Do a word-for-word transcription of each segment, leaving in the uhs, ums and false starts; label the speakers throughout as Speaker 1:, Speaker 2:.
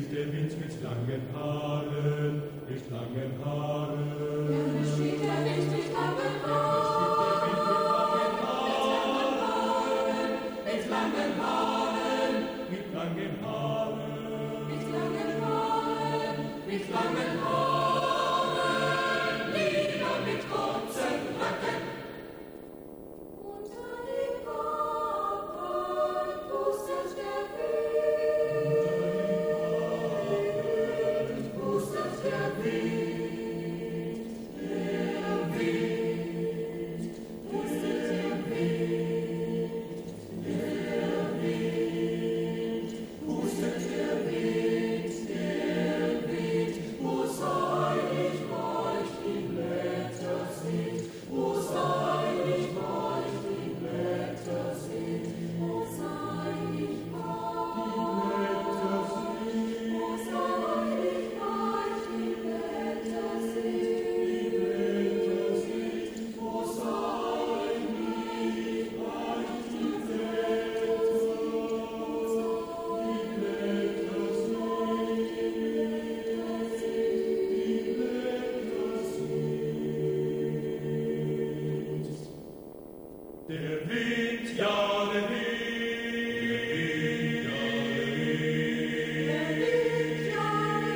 Speaker 1: ist der Wind mit langen Haaren, mit langen Haaren. Gerne steht der Wind mit langen Haaren, mit langen Haaren, mit langen Haaren, mit langen Haaren, mit langen Haaren, Lieder mit kurzen Röcken. Unter den Backen pustet der Wind, pustet der Wind, der Wind, pustet der Wind, der Wind, pustet der Wind, der Wind, wo seilig euch die Blätter sind, wo seilig euch die Blätter sind, wo seilig euch die Blätter sind, wo seilig euch die Blätter Der Wind, ja, der Wind, ja, der Wind, ja,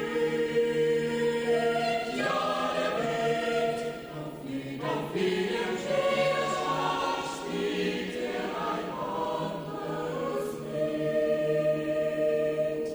Speaker 1: der Wind, auf jedem Schneeschlag spielt er ein anderes Lied.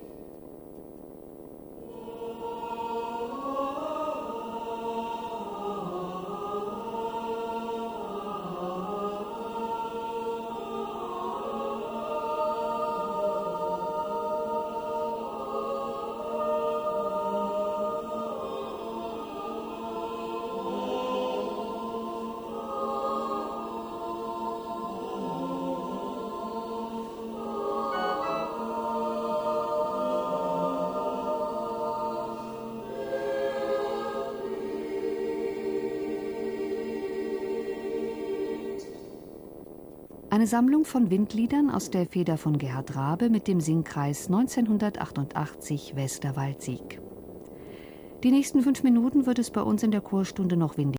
Speaker 2: Eine Sammlung von Windliedern aus der Feder von Gerhard Raabe mit dem Singkreis neunzehnhundertachtundachtzig Westerwaldsieg. Die nächsten fünf Minuten wird es bei uns in der Chorstunde noch windig.